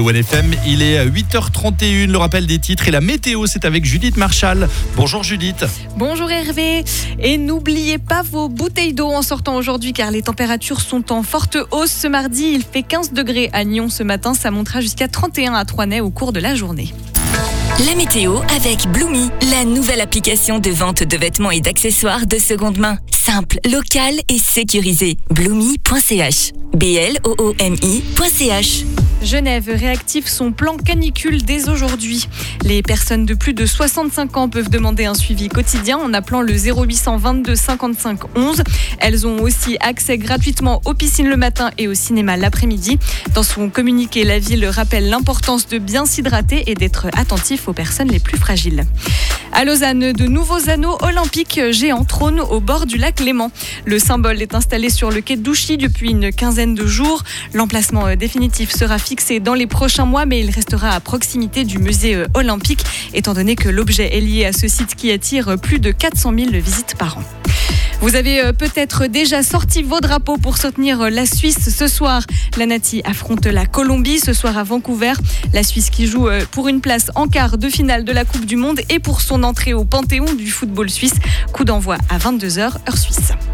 One FM. Il est 8h31, le rappel des titres et la météo, c'est avec Judith Marchal. Bonjour Judith. Bonjour Hervé. Et n'oubliez pas vos bouteilles d'eau en sortant aujourd'hui car les températures sont en forte hausse ce mardi. Il fait 15 degrés à Nyon ce matin. Ça montera jusqu'à 31 à Troisnay au cours de la journée. La météo avec Bloomy, la nouvelle application de vente de vêtements et d'accessoires de seconde main. Simple, locale et sécurisée. Bloomy.ch. BLOOMI.ch. Genève réactive son plan canicule dès aujourd'hui. Les personnes de plus de 65 ans peuvent demander un suivi quotidien en appelant le 0800 22 55 11. Elles ont aussi accès gratuitement aux piscines le matin et au cinéma l'après-midi. Dans son communiqué, la ville rappelle l'importance de bien s'hydrater et d'être attentif aux personnes les plus fragiles. À Lausanne, de nouveaux anneaux olympiques géants trônent au bord du lac Léman. Le symbole est installé sur le quai d'Ouchy depuis une quinzaine de jours. L'emplacement définitif sera fixé dans les prochains mois, mais il restera à proximité du musée olympique, étant donné que l'objet est lié à ce site qui attire plus de 400 000 visites par an. Vous avez peut-être déjà sorti vos drapeaux pour soutenir la Suisse ce soir. La Nati affronte la Colombie ce soir à Vancouver. La Suisse qui joue pour une place en quart de finale de la Coupe du Monde et pour son entrée au Panthéon du football suisse. Coup d'envoi à 22h, heure suisse.